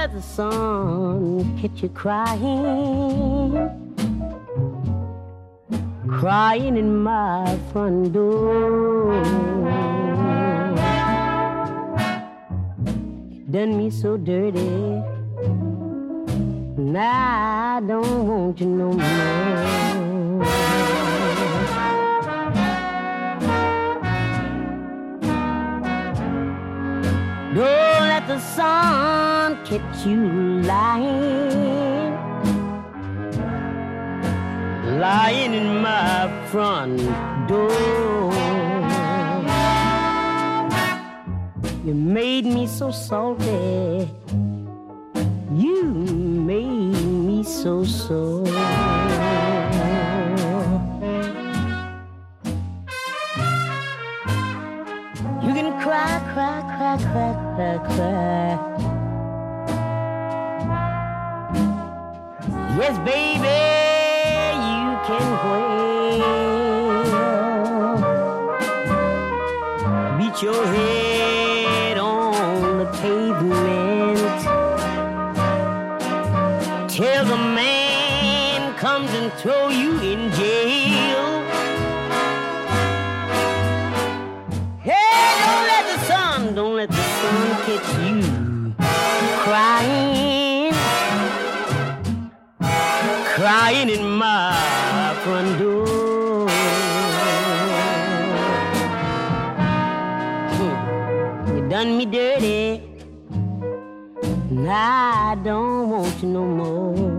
let the sun catch you crying, crying in my front door. Done me so dirty, now I don't want you no more. Don't let the sun catch you lying, lying in my front door. You made me so salty, you made me so sore. You can cry, cry, cry, cry, cry, cry. Yes, baby, you can wail. Beat your head on the pavement till the man comes and throw you in jail. Don't let the sun catch you crying, crying in my front door. You done me dirty, now I don't want you no more.